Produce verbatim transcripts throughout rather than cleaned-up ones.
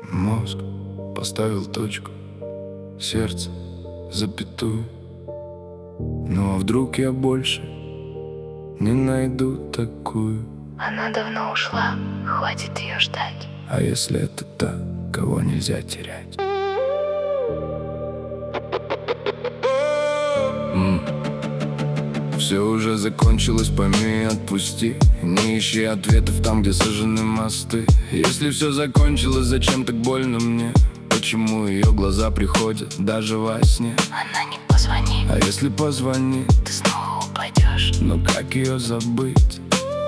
Мозг поставил точку, сердце запятую. Ну а вдруг я больше не найду такую? Она давно ушла, хватит ее ждать. А если это та, кого нельзя терять? М. Все уже закончилось, пойми и отпусти. Не ищи ответов там, где сожжены мосты. Если все закончилось, зачем так больно мне? Почему ее глаза приходят даже во сне? Она не позвонит, А если позвонит, ты снова упадешь. но как ее забыть?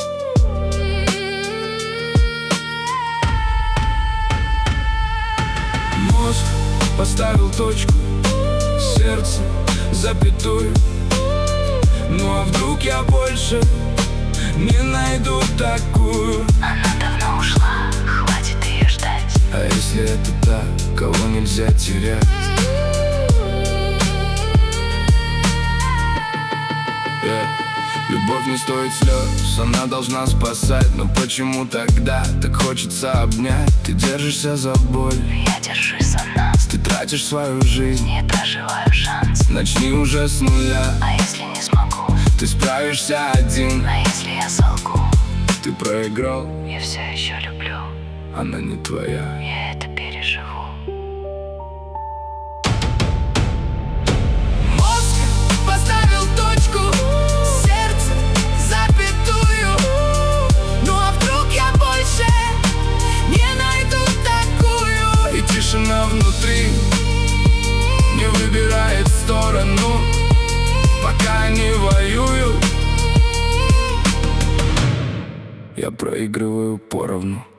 Мозг поставил точку, сердце запятую. Ну а вдруг я больше не найду такую? Она давно ушла, хватит ее ждать. А если это та, кого нельзя терять? Yeah. Любовь не стоит слез, она должна спасать. Но почему тогда так хочется обнять? Ты держишься за боль, Я держусь за нас, ты тратишь свою жизнь. не проживаю шанс. Начни уже с нуля, А если не смогу? ты справишься один. А если я солгу? Ты проиграл, Я все еще люблю, она не твоя. я это переживу. Мозг поставил точку, сердце запятую. Ну а вдруг я больше не найду такую? И тишина внутри не выбирает сторону, пока они воюют. Я проигрываю поровну.